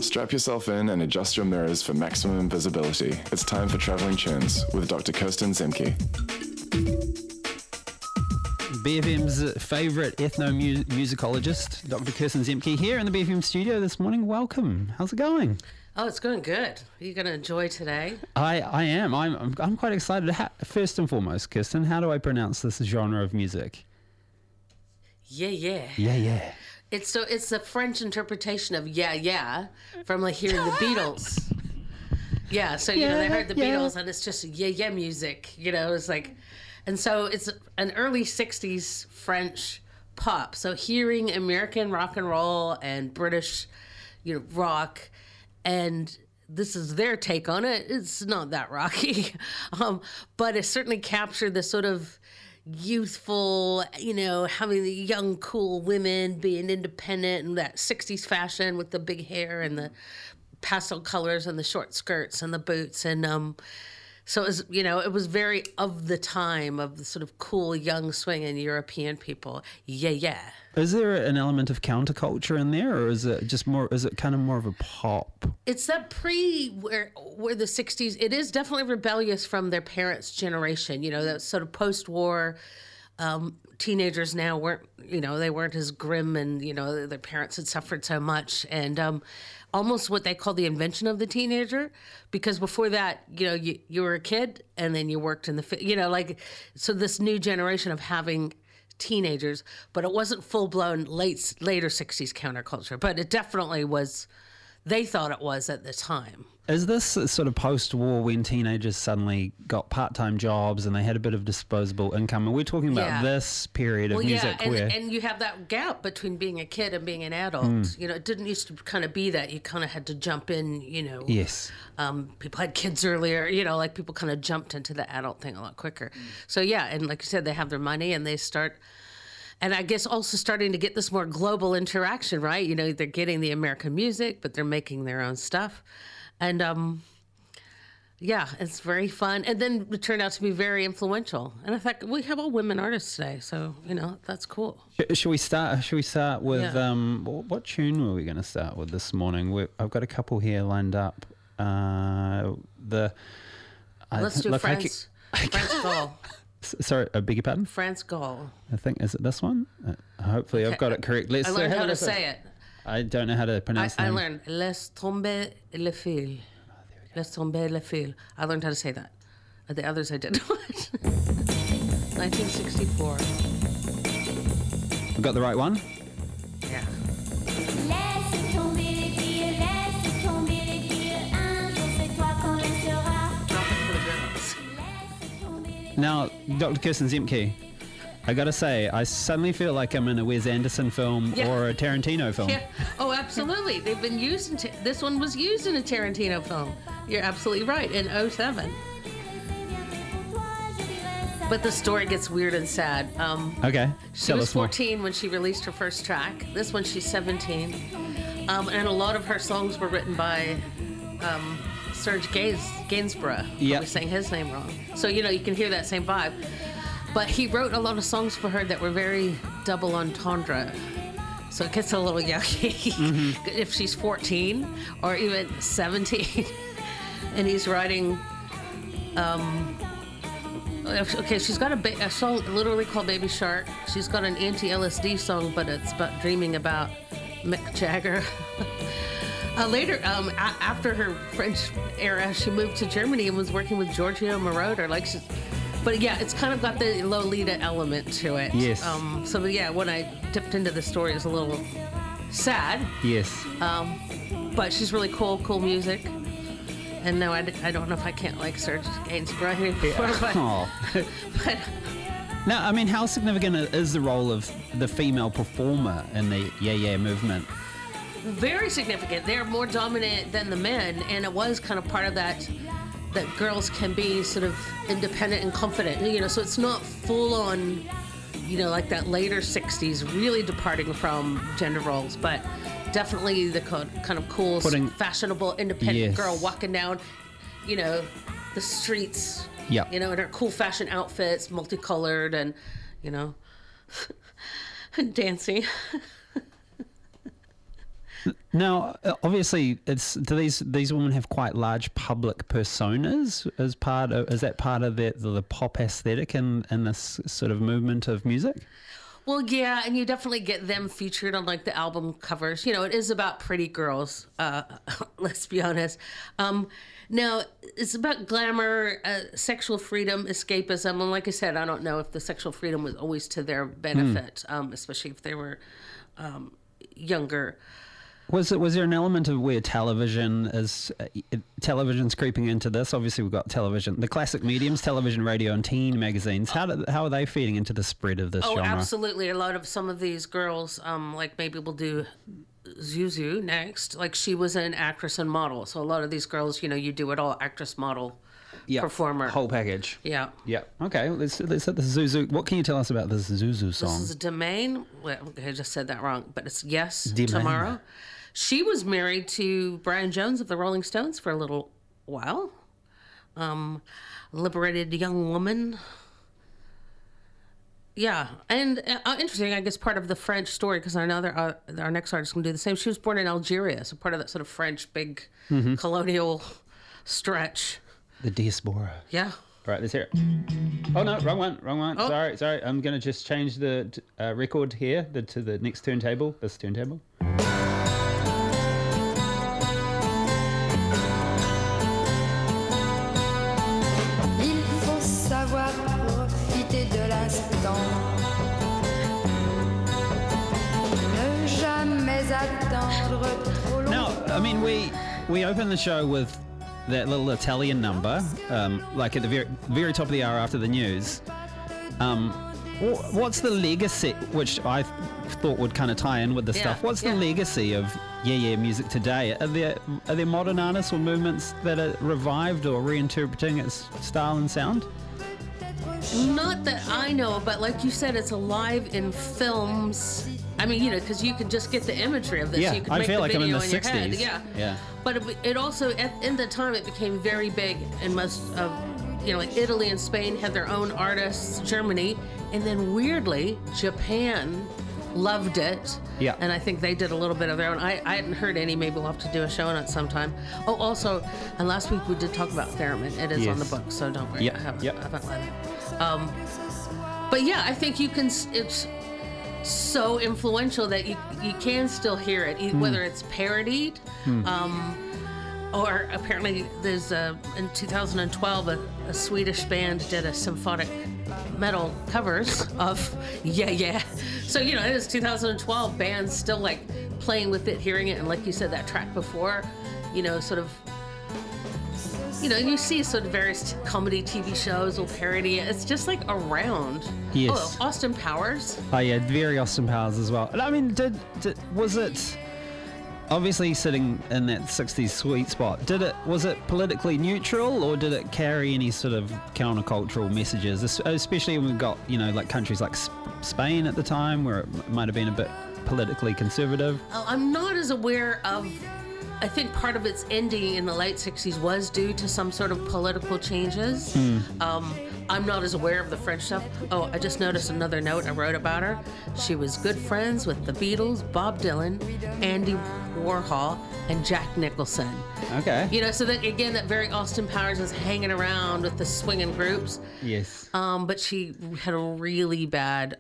Strap yourself in and adjust your mirrors for maximum visibility. It's time for Traveling Tunes with Dr. Kirsten Zemke. BFM's favourite ethnomusicologist, Dr. Kirsten Zemke, here in the BFM studio this morning. Welcome. How's it going? Oh, it's going good. Are you going to enjoy today? I am. I'm quite excited. First and foremost, Kirsten, how do I pronounce this genre of music? Yeah. Yeah. It's the French interpretation of yeah from like hearing the Beatles. Yeah, so you know they heard the Beatles and it's just yeah music. You know, it's like, and so it's an early '60s French pop. So hearing American rock and roll and British, rock, and this is their take on it. It's not that rocky, but it certainly captured the sort of youthful, having the young, cool women being independent and that 60s fashion with the big hair and the pastel colors and the short skirts and the boots. And so it was, it was very of the time of the sort of cool, young, swinging European people. Yeah. Is there an element of counterculture in there, or is it just more? Is it kind of more of a pop? It's that where the 60s. It is definitely rebellious from their parents' generation. That sort of post-war teenagers now weren't. They weren't as grim, and their parents had suffered so much, and almost what they call the invention of the teenager, because before that, you were a kid, and then you worked in the so this new generation of having teenagers, but it wasn't full-blown later 60s counterculture, but it definitely was. They thought it was at the time. Is this sort of post-war when teenagers suddenly got part-time jobs and they had a bit of disposable income? And we're talking about this period of music where... and you have that gap between being a kid and being an adult. It didn't used to kind of be that. You kind of had to jump in, Yes. People had kids earlier, people kind of jumped into the adult thing a lot quicker. So, and like you said, they have their money and they start... And I guess also starting to get this more global interaction, right? They're getting the American music, but they're making their own stuff. And, it's very fun. And then it turned out to be very influential. And in fact, we have all women artists today, so, that's cool. Should we start with, what tune were we going to start with this morning? I've got a couple here lined up. Let's do France Gall. Sorry, I beg your pardon? France Gall. I think, is it this one? Hopefully I've got it correct. I learned how to say it. I don't know how to pronounce it. I learned Laisse tomber le fil. Laisse tomber le fil. I learned how to say that. The others I didn't. 1964. We got the right one? Yeah. Now, Dr. Kirsten Zemke, I gotta say, I suddenly feel like I'm in a Wes Anderson film or a Tarantino film. Yeah. Oh, absolutely. They've been used this one was used in a Tarantino film. You're absolutely right, in '07. But the story gets weird and sad. Okay. She was 14 when she released her first track. This one, she's 17. And a lot of her songs were written by Serge Gainsborough. Yeah. Probably saying his name wrong. So, you can hear that same vibe. But he wrote a lot of songs for her that were very double entendre. So it gets a little yucky if she's 14 or even 17. And he's writing... okay, she's got a song literally called Baby Shark. She's got an anti-LSD song, but it's about dreaming about Mick Jagger. Later, after her French era, she moved to Germany and was working with Giorgio Moroder. But it's kind of got the Lolita element to it. Yes. When I dipped into the story, it was a little sad. Yes. But she's really cool music. And no, I don't know if I can't like Serge Gainsborough anymore, but now, I mean, how significant is the role of the female performer in the Yeah movement? Very significant. They're more dominant than the men, and it was kind of part of that girls can be sort of independent and confident. So it's not full on, like that later 60s, really departing from gender roles, but definitely the kind of cool, fashionable, independent girl walking down, the streets, in her cool fashion outfits, multicolored, and, and dancing. Now, obviously, do these women have quite large public personas as is that part of the pop aesthetic in this sort of movement of music? Well, yeah, and you definitely get them featured on like the album covers. You know, it is about pretty girls. Let's be honest. Now, it's about glamour, sexual freedom, escapism, and like I said, I don't know if the sexual freedom was always to their benefit, especially if they were younger. Was there an element of where television's creeping into this? Obviously, we've got television, the classic mediums, television, radio, and teen magazines. How are they feeding into the spread of this genre? Oh, absolutely. A lot of some of these girls, like maybe we'll do Zuzu next. Like she was an actress and model. So a lot of these girls, you do it all, actress, model, performer. Whole package. Yeah. Yeah. Okay, let's hit the Zuzu. What can you tell us about this Zuzu song? This is Domain. Well, I just said that wrong, but it's Yes Tomorrow. She was married to Brian Jones of the Rolling Stones for a little while. Liberated young woman. Yeah, and interesting, I guess part of the French story, because I know our next artist can do the same. She was born in Algeria, so part of that sort of French big colonial stretch. The diaspora. Yeah. All right, let's hear it. Oh, no, wrong one. Oh. Sorry. I'm going to just change the record here to the next turntable, this turntable. Now, I mean, we open the show with that little Italian number, like at the very top of the hour after the news. What's the legacy, which I thought would kind of tie in with the stuff? What's the legacy of music today? Are there modern artists or movements that are revived or reinterpreting its style and sound? Not that I know, but like you said, it's alive in films. I mean, because you can just get the imagery of this. Yeah, you can I make feel the like I'm in video the in your 60s. head. Yeah. But it also, in the time, it became very big in most of, like Italy and Spain had their own artists, Germany, and then weirdly, Japan loved it. Yeah. And I think they did a little bit of their own. I hadn't heard any. Maybe we'll have to do a show on it sometime. Oh, also, and last week we did talk about Theremin. It is on the book, so don't worry. Yep. I haven't let it. But yeah, I think you can. It's so influential that you can still hear it, whether it's parodied, or apparently there's in 2012 a Swedish band did a symphonic metal covers of So it is 2012, bands still like playing with it, hearing it, and like you said, that track before, sort of. You see sort of various comedy TV shows will parody it. It's just like around. Yes. Oh, Austin Powers. Oh yeah, very Austin Powers as well. And I mean, was it obviously sitting in that 60s sweet spot? Was it politically neutral, or did it carry any sort of countercultural messages? Especially when we've got like countries like Spain at the time, where it might have been a bit politically conservative. I'm not as aware of. I think part of its ending in the late 60s was due to some sort of political changes. I'm not as aware of the French stuff. Oh, I just noticed another note I wrote about her. She was good friends with the Beatles, Bob Dylan, Andy Warhol, and Jack Nicholson. Okay. So that again, that very Austin Powers is hanging around with the swinging groups. Yes. But she had a really bad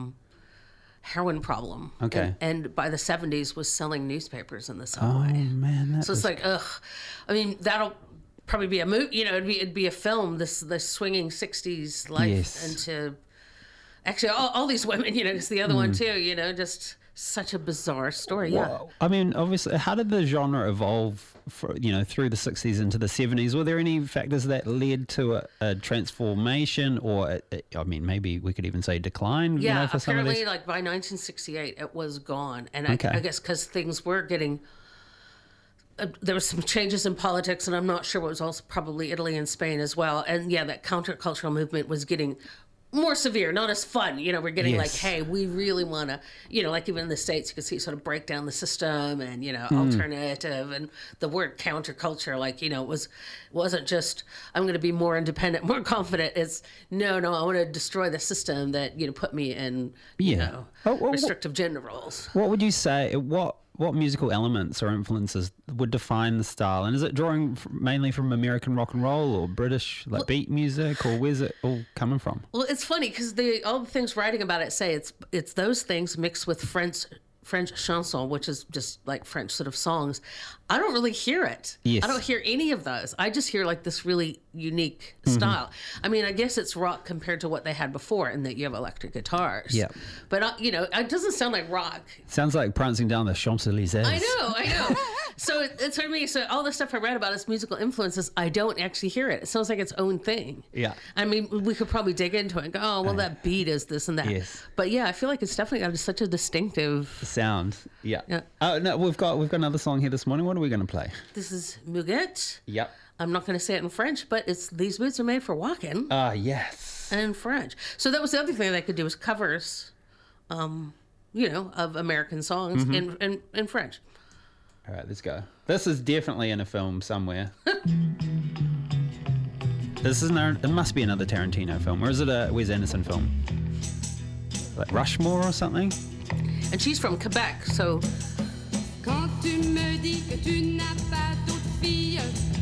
heroin problem. Okay. And by the 70s was selling newspapers in the Oh subway. man. So it's like, ugh. I mean, that'll probably be a movie, it'd be a film, this swinging 60s life into actually all these women, it's the other one too, just such a bizarre story. Well, I mean, obviously, how did the genre evolve through the 60s into the 70s? Were there any factors that led to a transformation, or maybe we could even say decline? Yeah, for some of apparently, these? like by 1968, it was gone, and Okay. I guess because things were getting. There was some changes in politics, and I'm not sure what was also probably Italy and Spain as well. And yeah, that countercultural movement was getting more severe, not as fun. We're getting like, hey, we really want to, like even in the States, you can see sort of break down the system and, alternative, and the word counterculture, like, wasn't just, I'm going to be more independent, more confident. It's no, I want to destroy the system that, put me in, restrictive gender roles. What would you say, what musical elements or influences would define the style? And is it drawing mainly from American rock and roll or British beat music, or where's it all coming from? Well, it's funny because all the things writing about it say it's those things mixed with French chanson, which is just like French sort of songs. I don't really hear it. Yes. I don't hear any of those. I just hear like this really unique style. I mean, I guess it's rock compared to what they had before, in that you have electric guitars. Yeah. But it doesn't sound like rock. Sounds like prancing down the Champs-Élysées. I know. So it's for me. So all the stuff I read about its musical influences, I don't actually hear it. It sounds like its own thing. Yeah. I mean, we could probably dig into it and go, oh, well, that beat is this and that. Yes. But yeah, I feel like it's definitely got such a distinctive sound. Yeah. Yeah. Oh no, we've got another song here this morning. What are we going to play? This is Muguet. Yep. I'm not going to say it in French, but it's These Boots Are Made for Walking. Yes. And in French. So that was the other thing they could do, was covers, of American songs in French. All right, let's go. This is definitely in a film somewhere. It must be another Tarantino film, or is it a Wes Anderson film? Like Rushmore or something? And she's from Quebec, so... Quand tu me dis que tu n'as pas d'autre fille,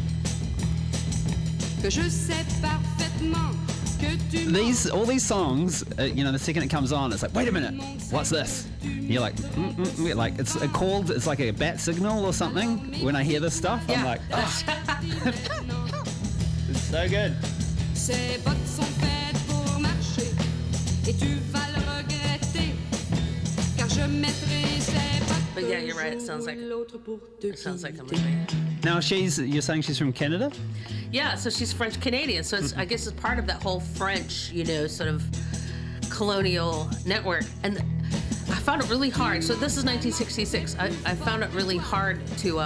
que je sais parfaitement que tu all these songs, the second it comes on, it's like, wait a minute, what's this? You're like, like it's like a bat signal or something. When I hear this stuff, Yeah. I'm like, oh. It's so good. Ces bottes sont faites pour marcher et tu vas le regretter car je mettrai ces bottes. But yeah, you're right. It sounds like a movie. Now you're saying she's from Canada? Yeah, so she's French Canadian. So I guess it's part of that whole French, sort of colonial network. And I found it really hard. So this is 1966. I found it really hard to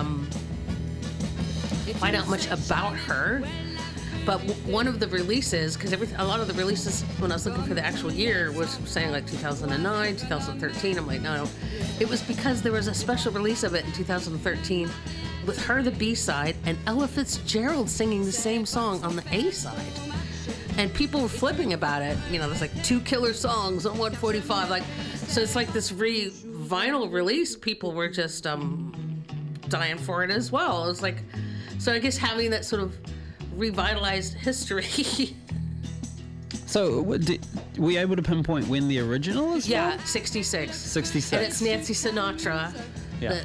find out much about her. But one of the releases, because a lot of the releases when I was looking for the actual year was saying like 2009, 2013. I'm like, no. It was because there was a special release of it in 2013 with her, the B-side, and Ella Fitzgerald singing the same song on the A-side. And people were flipping about it. There's like 2 killer songs on 145. So it's like this vinyl release. People were just dying for it as well. It was like, so I guess having that sort of revitalized history. So, were you able to pinpoint when the original is? Yeah, from? 66. 66. And it's Nancy Sinatra. Yeah.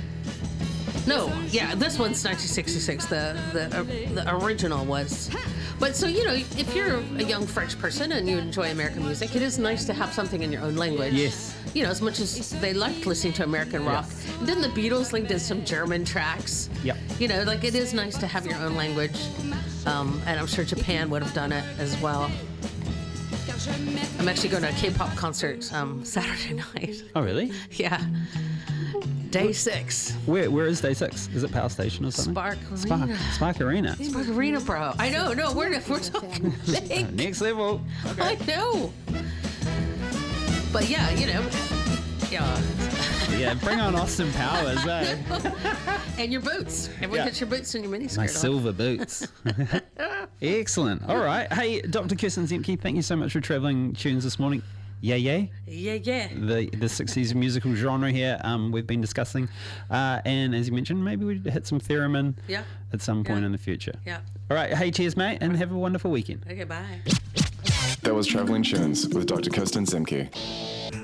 This one's 1966. The original was. But so, if you're a young French person and you enjoy American music, it is nice to have something in your own language. Yes. As much as they liked listening to American rock. Yes. And then the Beatles did some German tracks. Yep. It is nice to have your own language. And I'm sure Japan would have done it as well. I'm actually going to a K-pop concert Saturday night. Oh, really? Yeah. Day 6. Where is Day 6? Is it Power Station or something? Spark Arena. Spark Arena. Spark Arena, bro. I know. No, we're talking big. Next level. I know. But yeah, yeah. Yeah, bring on Austin Powers, eh? And your boots. Everyone gets your boots and your miniskirt My on. silver boots. Excellent. All right. Hey, Dr. Kirsten Zemke, thank you so much for traveling tunes this morning. Yeah. Yeah. The 60s musical genre here we've been discussing. And as you mentioned, maybe we'd hit some theremin at some point in the future. Yeah. All right. Hey, cheers, mate, and have a wonderful weekend. Okay, bye. That was Traveling Tunes with Dr. Kirsten Zemke.